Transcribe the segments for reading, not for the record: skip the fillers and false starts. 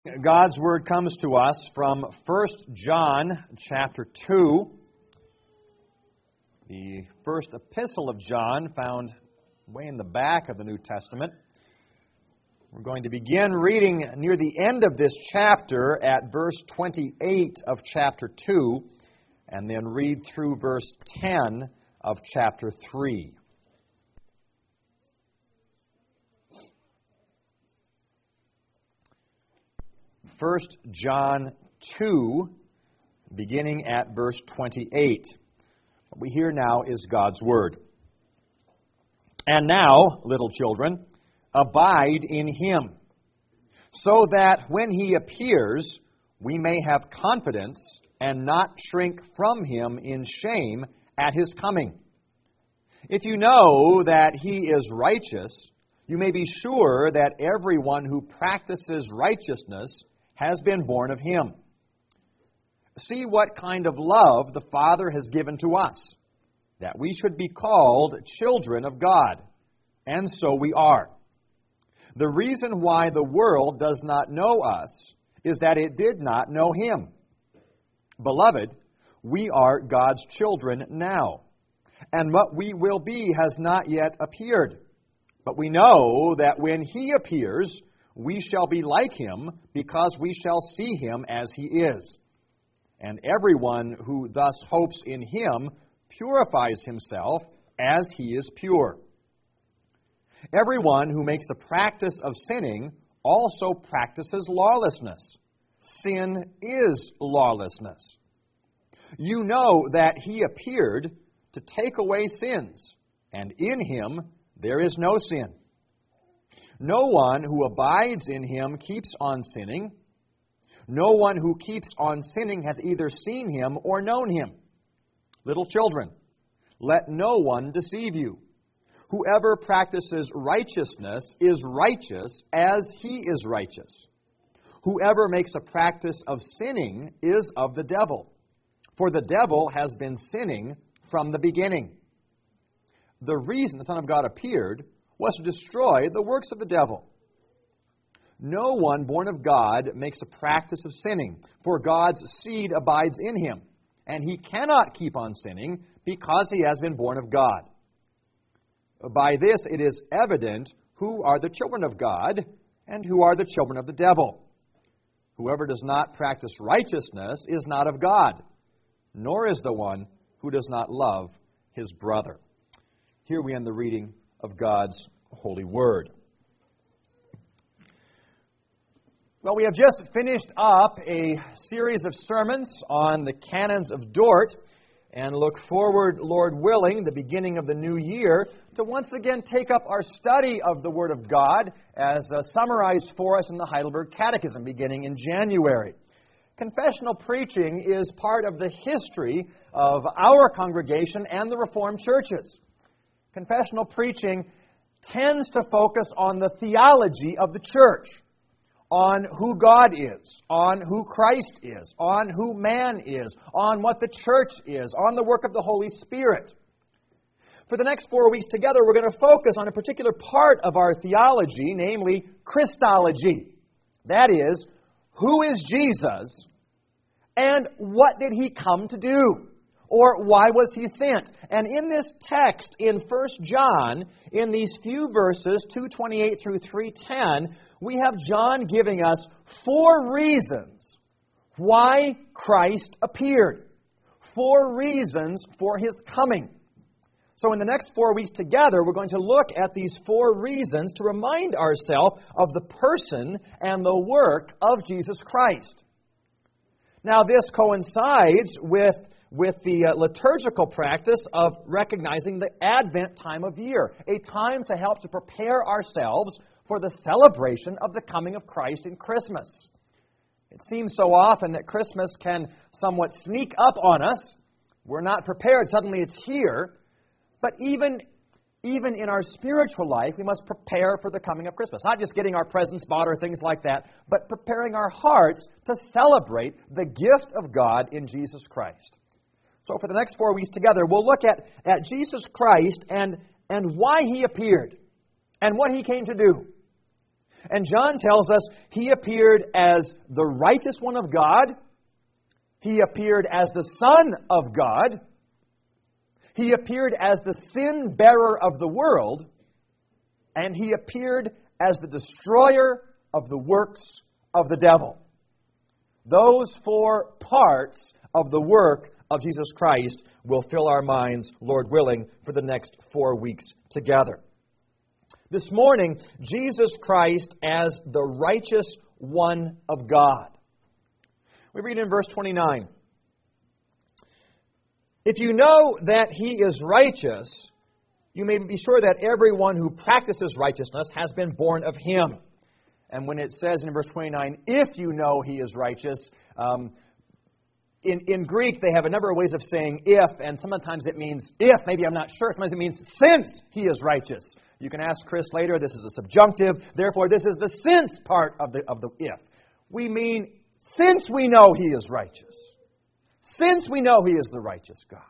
God's Word comes to us from 1 John chapter 2, the first epistle of John, found way in the back of the New Testament. We're going to begin reading near the end of this chapter at verse 28 of chapter 2, and then read through verse 10 of chapter 3. 1 John 2, beginning at verse 28. What we hear now is God's Word. And now, little children, abide in Him, so that when He appears, we may have confidence and not shrink from Him in shame at His coming. If you know that He is righteous, you may be sure that everyone who practices righteousness has been born of Him. See what kind of love the Father has given to us, that we should be called children of God, and so we are. The reason why the world does not know us is that it did not know Him. Beloved, we are God's children now, and what we will be has not yet appeared. But we know that when He appears, we shall be like Him, because we shall see Him as He is. And everyone who thus hopes in Him purifies himself as He is pure. Everyone who makes a practice of sinning also practices lawlessness. Sin is lawlessness. You know that He appeared to take away sins, and in Him there is no sin. No one who abides in Him keeps on sinning. No one who keeps on sinning has either seen Him or known Him. Little children, let no one deceive you. Whoever practices righteousness is righteous as He is righteous. Whoever makes a practice of sinning is of the devil, for the devil has been sinning from the beginning. The reason the Son of God appeared was to destroy the works of the devil. No one born of God makes a practice of sinning, for God's seed abides in him, and he cannot keep on sinning because he has been born of God. By this it is evident who are the children of God and who are the children of the devil. Whoever does not practice righteousness is not of God, nor is the one who does not love his brother. Here we end the reading of God's holy word. Well, we have just finished up a series of sermons on the canons of Dort and look forward, Lord willing, the beginning of the new year, to once again take up our study of the Word of God as summarized for us in the Heidelberg Catechism beginning in January. Confessional preaching is part of the history of our congregation and the Reformed churches. Confessional preaching tends to focus on the theology of the church, on who God is, on who Christ is, on who man is, on what the church is, on the work of the Holy Spirit. For the next 4 weeks together, we're going to focus on a particular part of our theology, namely Christology. That is, who is Jesus and what did He come to do? Or why was He sent? And in this text in 1 John, in these few verses, 2:28 through 3:10, we have John giving us 4 reasons why Christ appeared. 4 reasons for His coming. So in the next 4 weeks together, we're going to look at these 4 reasons to remind ourselves of the person and the work of Jesus Christ. Now this coincides with the liturgical practice of recognizing the Advent time of year, a time to help to prepare ourselves for the celebration of the coming of Christ in Christmas. It seems so often that Christmas can somewhat sneak up on us. We're not prepared. Suddenly it's here. But even in our spiritual life, we must prepare for the coming of Christmas. Not just getting our presents bought or things like that, but preparing our hearts to celebrate the gift of God in Jesus Christ. So for the next 4 weeks together, we'll look at Jesus Christ and why He appeared and what He came to do. And John tells us He appeared as the righteous one of God. He appeared as the Son of God. He appeared as the sin bearer of the world. And He appeared as the destroyer of the works of the devil. Those 4 parts of the work of Jesus Christ will fill our minds, Lord willing, for the next 4 weeks together. This morning, Jesus Christ as the righteous one of God. We read in verse 29. If you know that He is righteous, you may be sure that everyone who practices righteousness has been born of Him. And when it says in verse 29, if you know He is righteous, in Greek they have a number of ways of saying if, and sometimes it means if, maybe I'm not sure. Sometimes it means since He is righteous. You can ask Chris later, this is a subjunctive, therefore this is the since part of the if. We mean since we know He is righteous. Since we know He is the righteous God.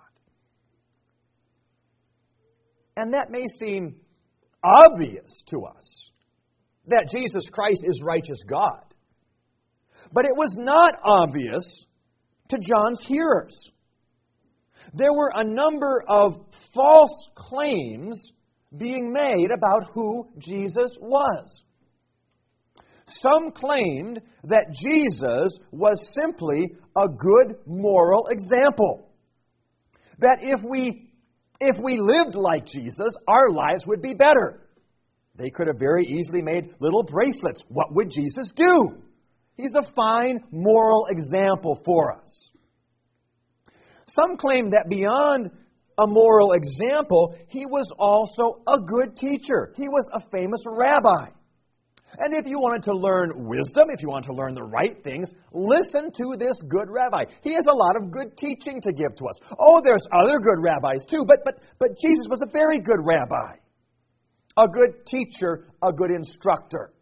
And that may seem obvious to us, that Jesus Christ is righteous God. But it was not obvious to John's hearers. There were a number of false claims being made about who Jesus was. Some claimed that Jesus was simply a good moral example. That if we lived like Jesus, our lives would be better. They could have very easily made little bracelets. What would Jesus do? He's a fine moral example for us. Some claim that beyond a moral example, He was also a good teacher. He was a famous rabbi. And if you wanted to learn wisdom, if you want to learn the right things, listen to this good rabbi. He has a lot of good teaching to give to us. Oh, there's other good rabbis too, but Jesus was a very good rabbi. A good teacher, a good instructor.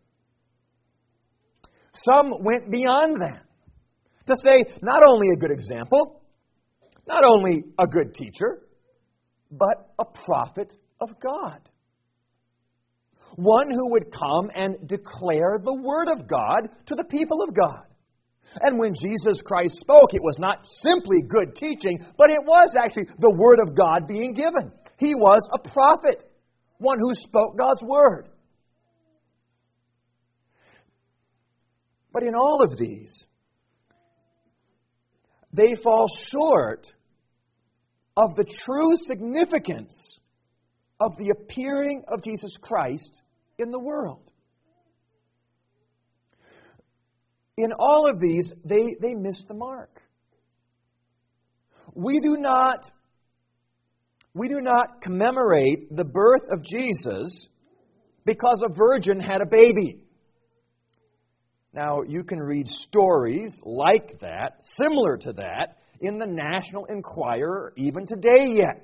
Some went beyond that to say not only a good example, not only a good teacher, but a prophet of God. One who would come and declare the Word of God to the people of God. And when Jesus Christ spoke, it was not simply good teaching, but it was actually the Word of God being given. He was a prophet, one who spoke God's Word. But in all of these, they fall short of the true significance of the appearing of Jesus Christ in the world. In all of these, they miss the mark. We do not commemorate the birth of Jesus because a virgin had a baby. Now, you can read stories like that, similar to that, in the National Enquirer even today yet.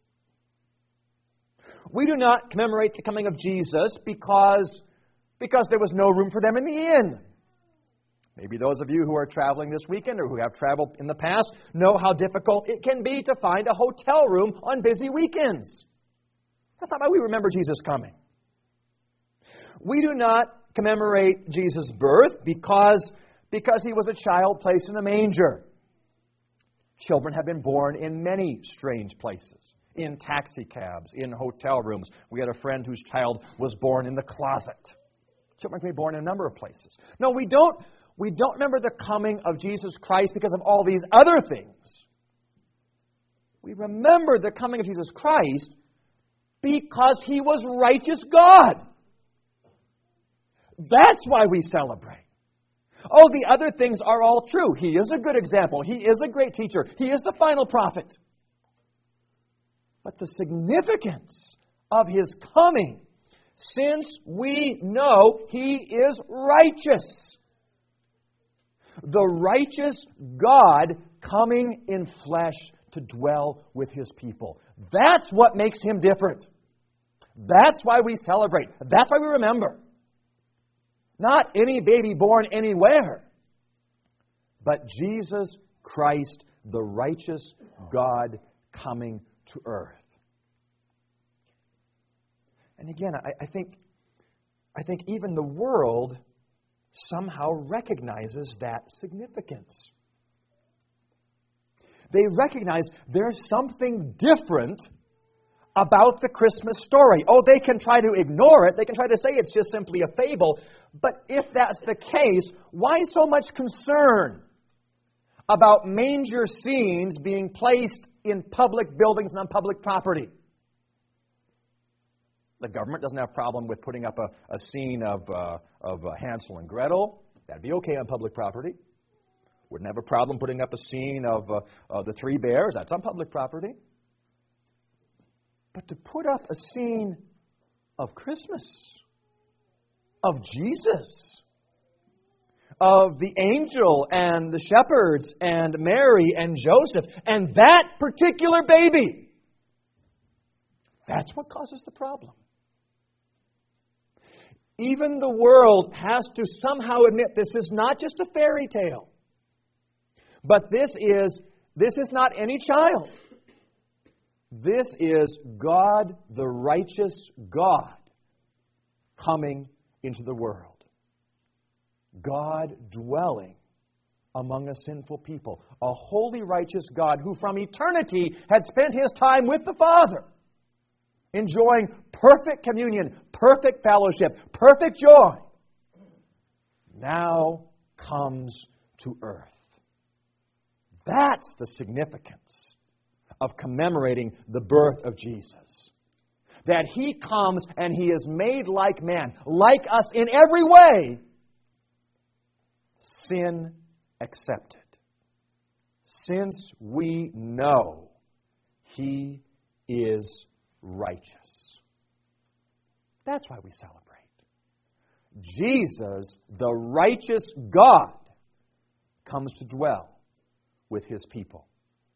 We do not commemorate the coming of Jesus because there was no room for them in the inn. Maybe those of you who are traveling this weekend or who have traveled in the past know how difficult it can be to find a hotel room on busy weekends. That's not why we remember Jesus coming. We do not commemorate Jesus' birth because He was a child placed in a manger. Children have been born in many strange places. In taxi cabs, in hotel rooms. We had a friend whose child was born in the closet. Children can be born in a number of places. No, we don't remember the coming of Jesus Christ because of all these other things. We remember the coming of Jesus Christ because He was righteous God. That's why we celebrate. Oh, the other things are all true. He is a good example. He is a great teacher. He is the final prophet. But the significance of His coming, since we know He is righteous. The righteous God coming in flesh to dwell with His people. That's what makes Him different. That's why we celebrate. That's why we remember. Not any baby born anywhere, but Jesus Christ, the righteous God coming to earth. And again, I think I think even the world somehow recognizes that significance. They recognize there's something different about the Christmas story. Oh, they can try to ignore it. They can try to say it's just simply a fable. But if that's the case, why so much concern about manger scenes being placed in public buildings and on public property? The government doesn't have a problem with putting up a scene of Hansel and Gretel. That'd be okay on public property. Wouldn't have a problem putting up a scene of the Three Bears. That's on public property. But to put up a scene of Christmas, of Jesus, of the angel and the shepherds and Mary and Joseph and that particular baby, that's what causes the problem. Even the world has to somehow admit this is not just a fairy tale, but this is not any child. This is God, the righteous God, coming into the world. God dwelling among a sinful people. A holy, righteous God who from eternity had spent His time with the Father, enjoying perfect communion, perfect fellowship, perfect joy, now comes to earth. That's the significance of commemorating the birth of Jesus. That He comes and He is made like man, like us in every way, sin accepted. Since we know He is righteous. That's why we celebrate. Jesus, the righteous God, comes to dwell with His people.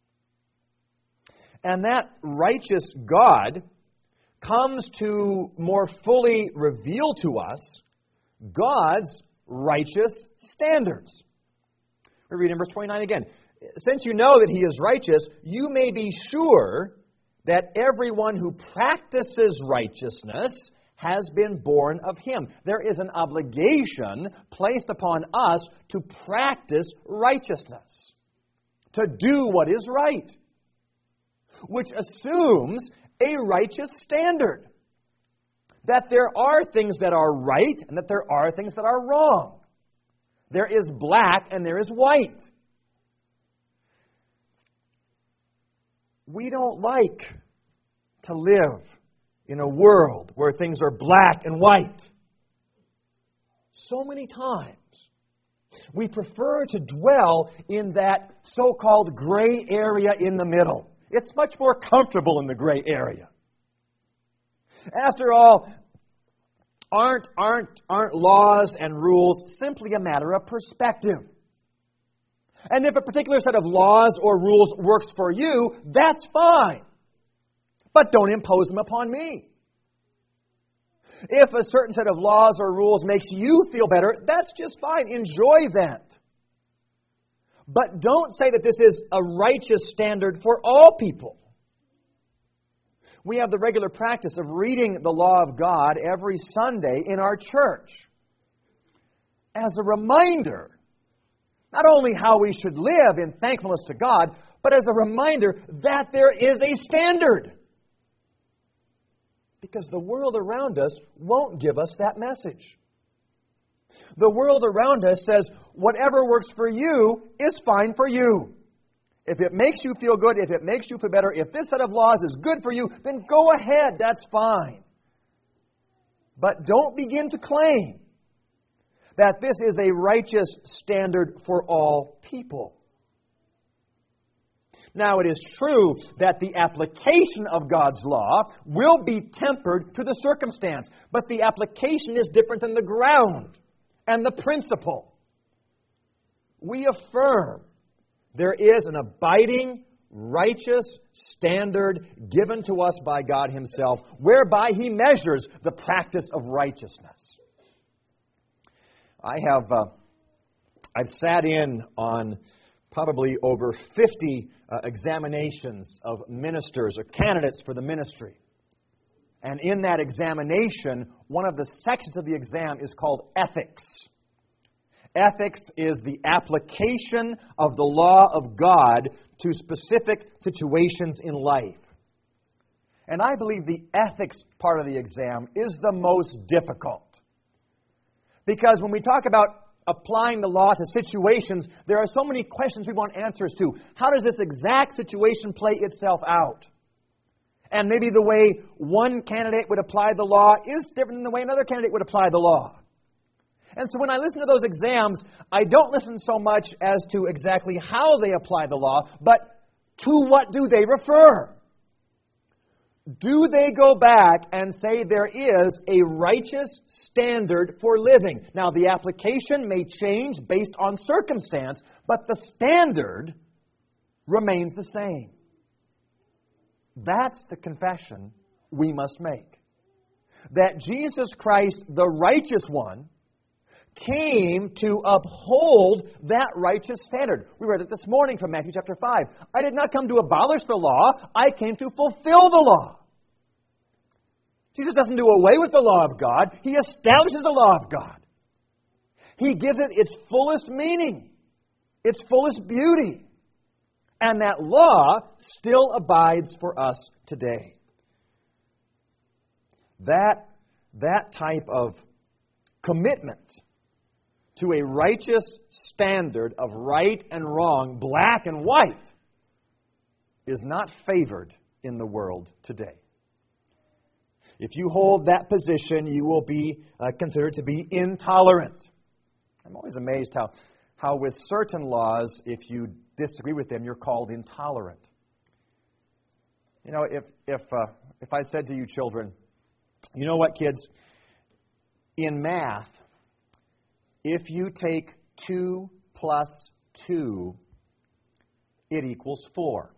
And that righteous God comes to more fully reveal to us God's righteous standards. We read in verse 29 again. Since you know that He is righteous, you may be sure that everyone who practices righteousness has been born of Him. There is an obligation placed upon us to practice righteousness, to do what is right, which assumes a righteous standard. That there are things that are right and that there are things that are wrong. There is black and there is white. We don't like to live in a world where things are black and white. So many times we prefer to dwell in that so-called gray area in the middle. It's much more comfortable in the gray area. After all, aren't laws and rules simply a matter of perspective? And if a particular set of laws or rules works for you, that's fine. But don't impose them upon me. If a certain set of laws or rules makes you feel better, that's just fine. Enjoy that. But don't say that this is a righteous standard for all people. We have the regular practice of reading the law of God every Sunday in our church as a reminder, not only how we should live in thankfulness to God, but as a reminder that there is a standard. Because the world around us won't give us that message. The world around us says, whatever works for you is fine for you. If it makes you feel good, if it makes you feel better, if this set of laws is good for you, then go ahead, that's fine. But don't begin to claim that this is a righteous standard for all people. Now, it is true that the application of God's law will be tempered to the circumstance, but the application is different than the ground and the principle. We affirm there is an abiding, righteous standard given to us by God Himself, whereby He measures the practice of righteousness. I've sat in on probably over 50 examinations of ministers or candidates for the ministry. And in that examination, one of the sections of the exam is called ethics. Ethics is the application of the law of God to specific situations in life. And I believe the ethics part of the exam is the most difficult. Because when we talk about applying the law to situations, there are so many questions we want answers to. How does this exact situation play itself out? And maybe the way one candidate would apply the law is different than the way another candidate would apply the law. And so when I listen to those exams, I don't listen so much as to exactly how they apply the law, but to what do they refer? Do they go back and say there is a righteous standard for living? Now, the application may change based on circumstance, but the standard remains the same. That's the confession we must make. That Jesus Christ, the righteous one, came to uphold that righteous standard. We read it this morning from Matthew chapter 5. I did not come to abolish the law, I came to fulfill the law. Jesus doesn't do away with the law of God, He establishes the law of God. He gives it its fullest meaning, its fullest beauty. And that law still abides for us today. That type of commitment to a righteous standard of right and wrong, black and white, is not favored in the world today. If you hold that position, you will be considered to be intolerant. I'm always amazed how with certain laws, if you disagree with them, you're called intolerant. You know, if I said to you children, you know what, kids? In math, if you take 2 plus 2, it equals 4.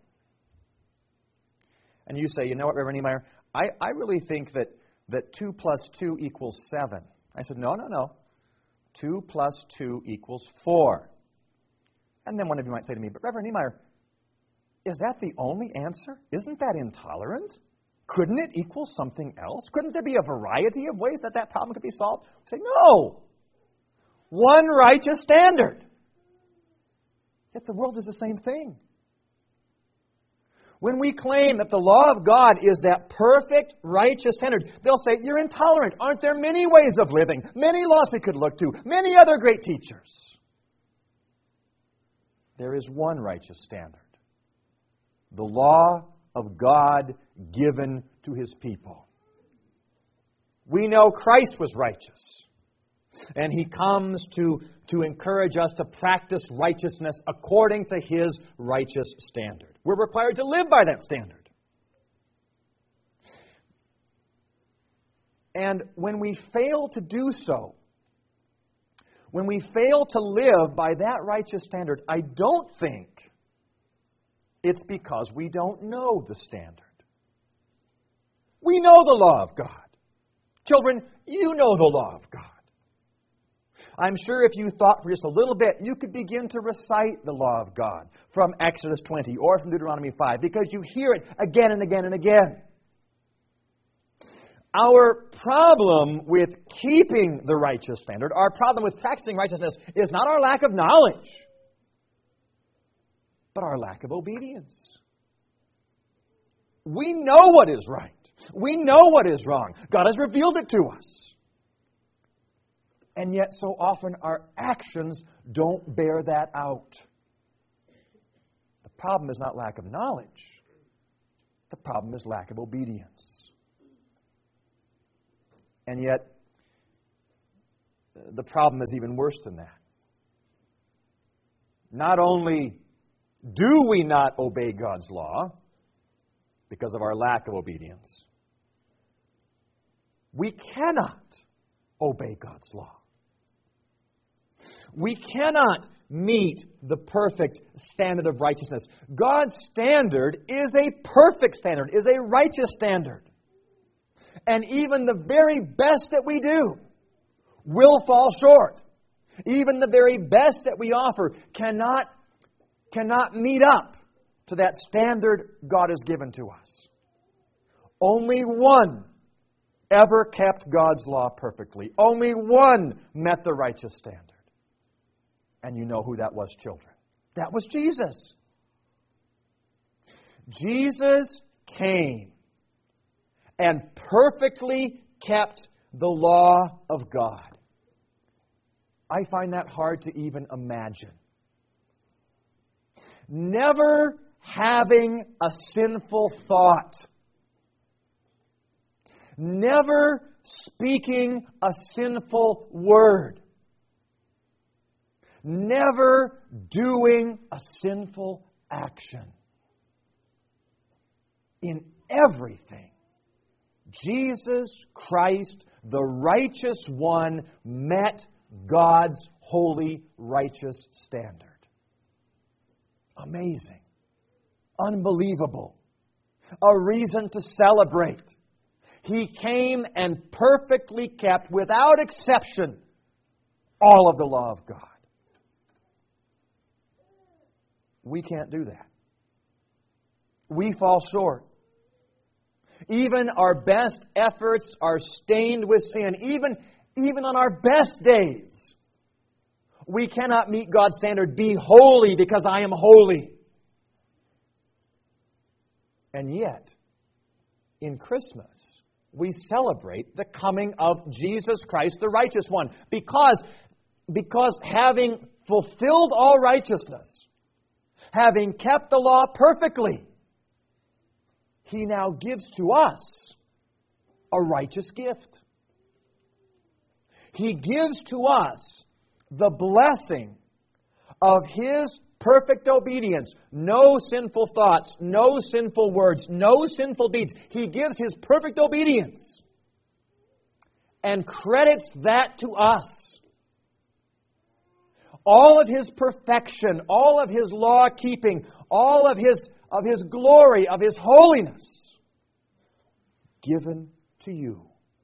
And you say, you know what, Reverend Niemeyer, I really think that 2 plus 2 equals 7. I said, no. 2 plus 2 equals 4. And then one of you might say to me, but Reverend Niemeyer, is that the only answer? Isn't that intolerant? Couldn't it equal something else? Couldn't there be a variety of ways that problem could be solved? I say, no. One righteous standard. Yet the world is the same thing. When we claim that the law of God is that perfect, righteous standard, they'll say, you're intolerant. Aren't there many ways of living? Many laws we could look to. Many other great teachers. There is one righteous standard. The law of God given to His people. We know Christ was righteous. And He comes to encourage us to practice righteousness according to His righteous standard. We're required to live by that standard. And when we fail to do so, when we fail to live by that righteous standard, I don't think it's because we don't know the standard. We know the law of God. Children, you know the law of God. I'm sure if you thought for just a little bit, you could begin to recite the law of God from Exodus 20 or from Deuteronomy 5 because you hear it again and again and again. Our problem with keeping the righteous standard, our problem with practicing righteousness is not our lack of knowledge, but our lack of obedience. We know what is right. We know what is wrong. God has revealed it to us. And yet so often our actions don't bear that out. The problem is not lack of knowledge. The problem is lack of obedience. And yet, the problem is even worse than that. Not only do we not obey God's law because of our lack of obedience, we cannot obey God's law. We cannot meet the perfect standard of righteousness. God's standard is a perfect standard, is a righteous standard. And even the very best that we do will fall short. Even the very best that we offer cannot meet up to that standard God has given to us. Only one ever kept God's law perfectly. Only one met the righteous standard. And you know who that was, children. That was Jesus. Jesus came and perfectly kept the law of God. I find that hard to even imagine. Never having a sinful thought. Never speaking a sinful word. Never doing a sinful action. In everything, Jesus Christ, the righteous one, met God's holy, righteous standard. Amazing. Unbelievable. A reason to celebrate. He came and perfectly kept, without exception, all of the law of God. We can't do that. We fall short. Even our best efforts are stained with sin. Even on our best days, we cannot meet God's standard. Be holy because I am holy. And yet, in Christmas, we celebrate the coming of Jesus Christ, the righteous one. Because having fulfilled all righteousness, having kept the law perfectly, He now gives to us a righteous gift. He gives to us the blessing of His perfect obedience. No sinful thoughts, no sinful words, no sinful deeds. He gives His perfect obedience and credits that to us. All of His perfection, all of His law-keeping, all of His glory, of His holiness, given to you.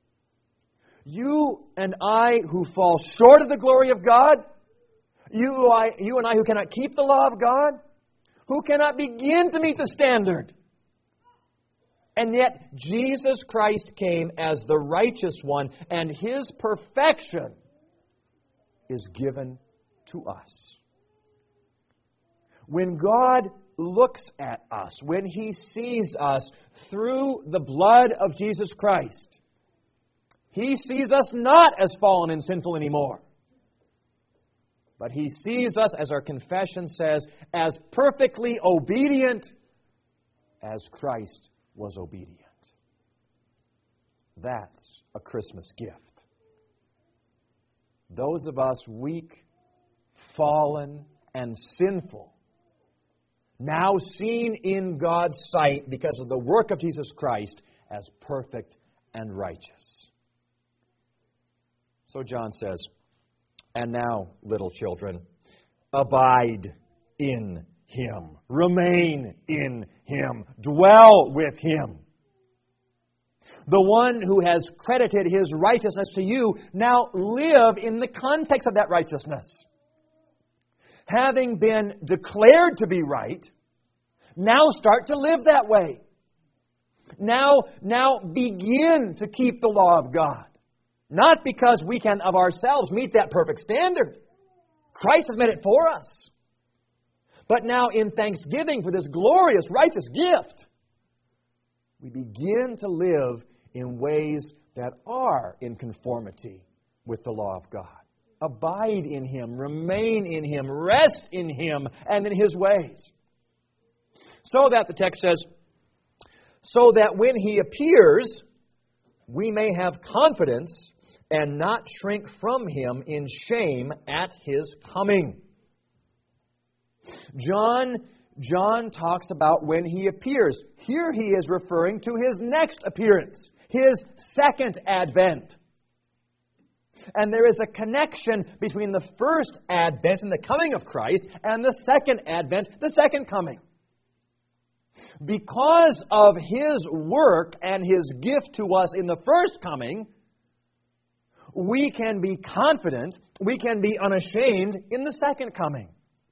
You and I who fall short of the glory of God, you and I who cannot keep the law of God, who cannot begin to meet the standard. And yet Jesus Christ came as the righteous one, and His perfection is given to us. When God looks at us, when He sees us through the blood of Jesus Christ, He sees us not as fallen and sinful anymore. But He sees us, as our confession says, as perfectly obedient as Christ was obedient. That's a Christmas gift. Those of us weak, fallen, and sinful, now seen in God's sight because of the work of Jesus Christ as perfect and righteous. So John says, and now, little children, abide in Him. Remain in Him. Dwell with Him. The one who has credited His righteousness to you, now live in the context of that righteousness. Having been declared to be right, now start to live that way. Now begin to keep the law of God. Not because we can of ourselves meet that perfect standard. Christ has made it for us. But now in thanksgiving for this glorious, righteous gift, we begin to live in ways that are in conformity with the law of God. Abide in Him, remain in Him, rest in Him and in His ways. So that, the text says, so that when He appears, we may have confidence and not shrink from Him in shame at His coming. John talks about when He appears. Here he is referring to His next appearance, His second advent. And there is a connection between the first advent and the coming of Christ and the second advent, the second coming. Because of His work and His gift to us in the first coming, we can be confident, we can be unashamed in the second coming.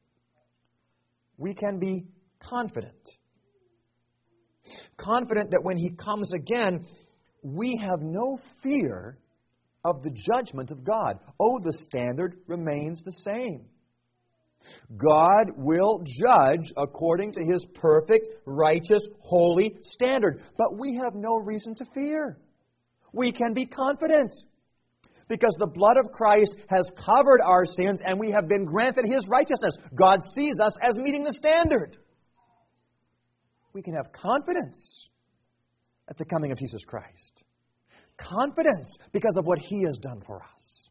We can be confident. Confident that when He comes again, we have no fear of the judgment of God. Oh, the standard remains the same. God will judge according to His perfect, righteous, holy standard. But we have no reason to fear. We can be confident because the blood of Christ has covered our sins and we have been granted His righteousness. God sees us as meeting the standard. We can have confidence at the coming of Jesus Christ. Confidence because of what He has done for us.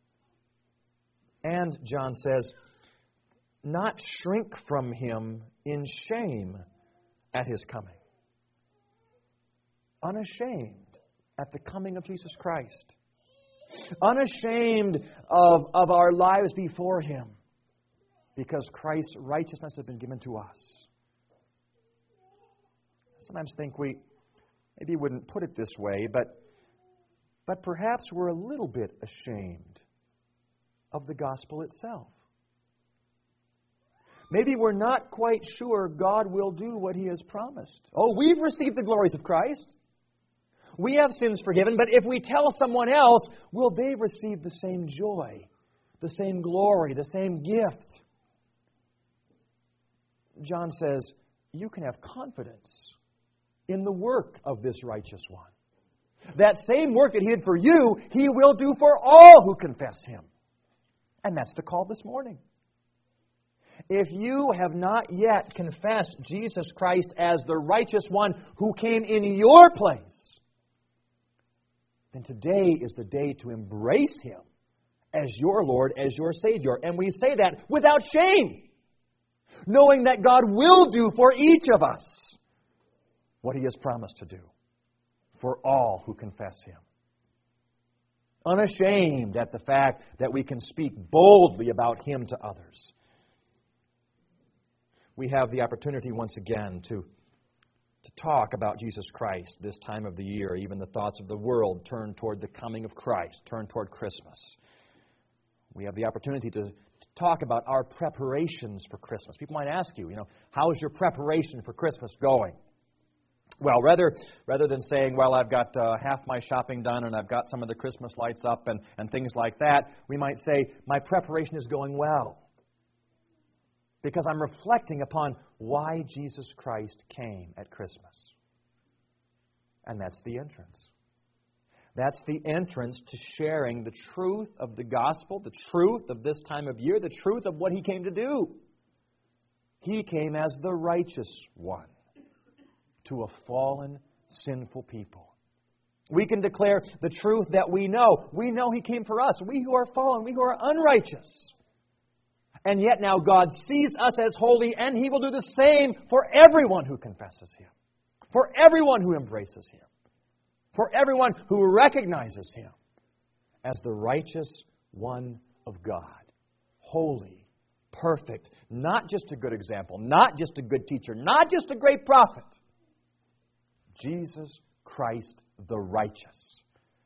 And, John says, not shrink from Him in shame at His coming. Unashamed at the coming of Jesus Christ. Unashamed of our lives before Him because Christ's righteousness has been given to us. Sometimes think we maybe wouldn't put it this way, but perhaps we're a little bit ashamed of the gospel itself. Maybe we're not quite sure God will do what He has promised. Oh, we've received the glories of Christ. We have sins forgiven, but if we tell someone else, will they receive the same joy, the same glory, the same gift? John says, you can have confidence in the work of this righteous one. That same work that He did for you, He will do for all who confess Him. And that's the call this morning. If you have not yet confessed Jesus Christ as the righteous one who came in your place, then today is the day to embrace Him as your Lord, as your Savior. And we say that without shame, knowing that God will do for each of us what He has promised to do for all who confess Him. Unashamed at the fact that we can speak boldly about Him to others. We have the opportunity once again to talk about Jesus Christ this time of the year. Even the thoughts of the world turn toward the coming of Christ, turn toward Christmas. We have the opportunity to talk about our preparations for Christmas. People might ask you, how's your preparation for Christmas going? Well, rather than saying, well, I've got half my shopping done and I've got some of the Christmas lights up and things like that, we might say, my preparation is going well. Because I'm reflecting upon why Jesus Christ came at Christmas. And that's the entrance. That's the entrance to sharing the truth of the gospel, the truth of this time of year, the truth of what He came to do. He came as the righteous one to a fallen, sinful people. We can declare the truth that we know. We know He came for us. We who are fallen, we who are unrighteous. And yet now God sees us as holy, and He will do the same for everyone who confesses Him, for everyone who embraces Him, for everyone who recognizes Him as the righteous one of God, holy, perfect, not just a good example, not just a good teacher, not just a great prophet, Jesus Christ the righteous.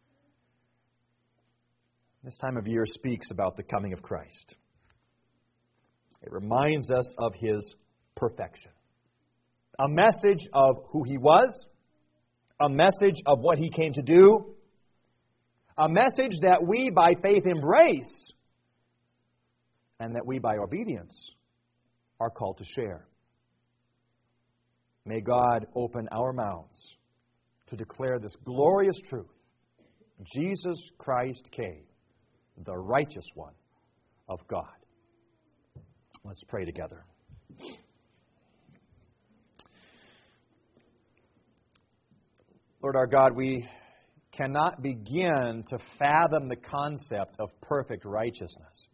This time of year speaks about the coming of Christ. It reminds us of His perfection. A message of who He was, a message of what He came to do, a message that we by faith embrace, and that we by obedience are called to share. May God open our mouths to declare this glorious truth. Jesus Christ came, the righteous one of God. Let's pray together. Lord our God, we cannot begin to fathom the concept of perfect righteousness.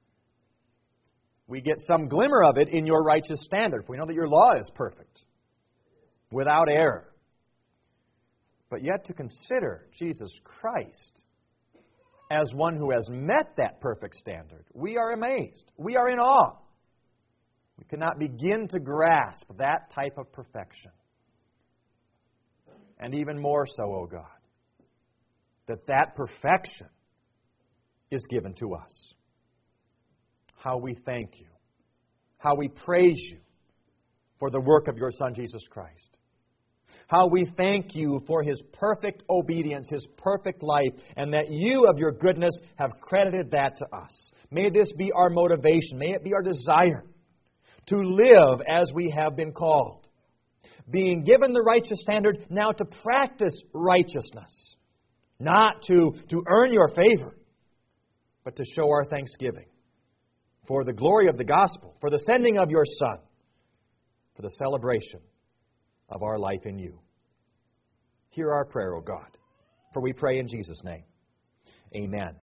We get some glimmer of it in your righteous standard. We know that your law is perfect, without error. But yet to consider Jesus Christ as one who has met that perfect standard, we are amazed. We are in awe. We cannot begin to grasp that type of perfection. And even more so, O God, that perfection is given to us. How we thank you. How we praise you for the work of your Son, Jesus Christ. How we thank you for His perfect obedience, His perfect life, and that you of your goodness have credited that to us. May this be our motivation. May it be our desire to live as we have been called. Being given the righteous standard, now to practice righteousness. Not to earn your favor, but to show our thanksgiving for the glory of the gospel, for the sending of your Son, for the celebration of our life in you. Hear our prayer, O God, for we pray in Jesus' name. Amen.